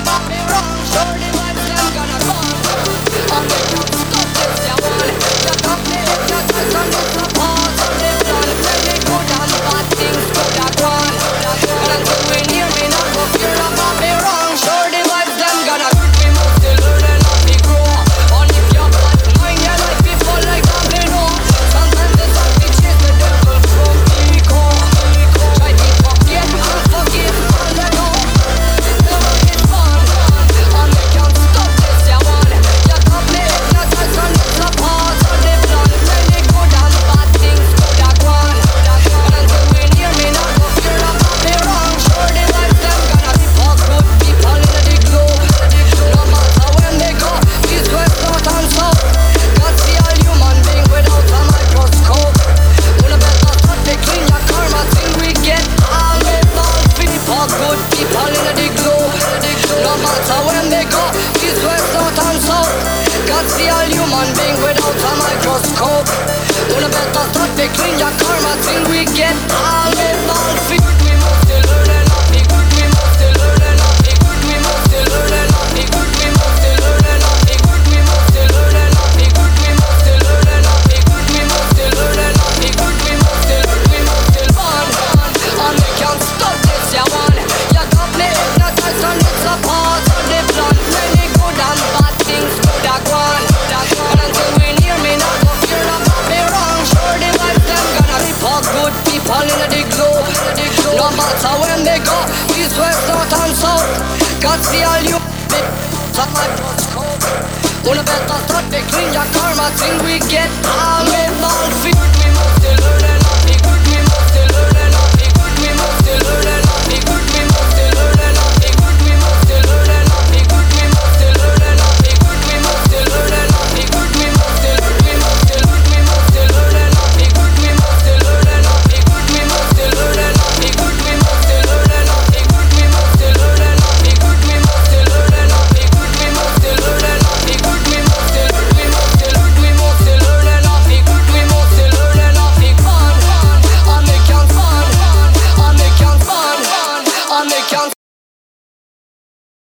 about me wrong, sure the vibes them gonna come. And they can't stop this, you want. You got me hypnotized and it's a part of the plan. Many good and bad things could have gone. And until we near me, not go fear about me wrong, sure the vibes them gonna. We must still learn and not be grow. And if you're bad mind, your life be full like gambling, no. Sometimes it's hard to chase the devil from ego. Try to forget and forgive and let go. Never get fun, and they can't stop this, you want. You got me hypnotized and it's a part of the plan. Many good and bad things could have gone. And until we near me, not go fear about me wrong, sure the vibes them gonna be for good people in the globe. No matter when they go, east, west, north and south. God see all human being without a microscope. Wanna better start to clean your karma till we get all involved. For good people in the globe. No matter when they go, east, west, north and south. God see all human being without a microscope. Wanna better start to clean your karma till we get all involved. We must still learn and not be good. We must still learn and not be good. We must still learn and not be good. We must still learn and not be good. We must still learn and not be good. We must still learn and not be good. We must still learn and not be good. We must still burn. And they can't stop this, you want. You got me hypnotized and it's a part of the plan. Many good and bad things could have gone. And until we near me, not go fear about me wrong, sure the vibes them gonna be for good people in the globe. No matter when they go, east, west, north and south. God see all you a microscope. Wanna better start to clean your karma till we get all involved. We must still learn